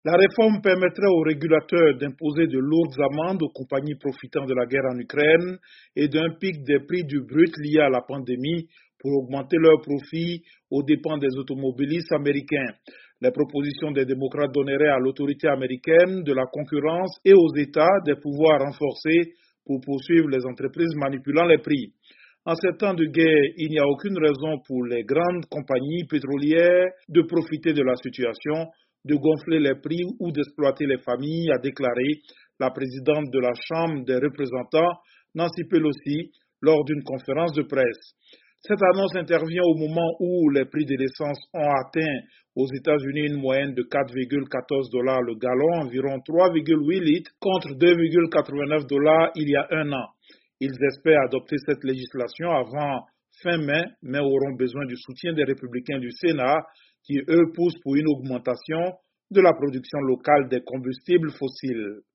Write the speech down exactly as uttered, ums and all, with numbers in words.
La réforme permettrait aux régulateurs d'imposer de lourdes amendes aux compagnies profitant de la guerre en Ukraine et d'un pic des prix du brut lié à la pandémie pour augmenter leurs profits aux dépens des automobilistes américains. Les propositions des démocrates donneraient à l'autorité américaine de la concurrence et aux États des pouvoirs renforcés pour poursuivre les entreprises manipulant les prix. En ces temps de guerre, il n'y a aucune raison pour les grandes compagnies pétrolières de profiter de la situation, de gonfler les prix ou d'exploiter les familles, a déclaré la présidente de la Chambre des représentants, Nancy Pelosi, lors d'une conférence de presse. Cette annonce intervient au moment où les prix de l'essence ont atteint aux États-Unis une moyenne de quatre virgule quatorze dollars le gallon, environ trois virgule huit litres, contre deux virgule quatre-vingt-neuf dollars il y a un an. Ils espèrent adopter cette législation avant fin mai, mais auront besoin du soutien des républicains du Sénat qui, eux, poussent pour une augmentation de la production locale des combustibles fossiles.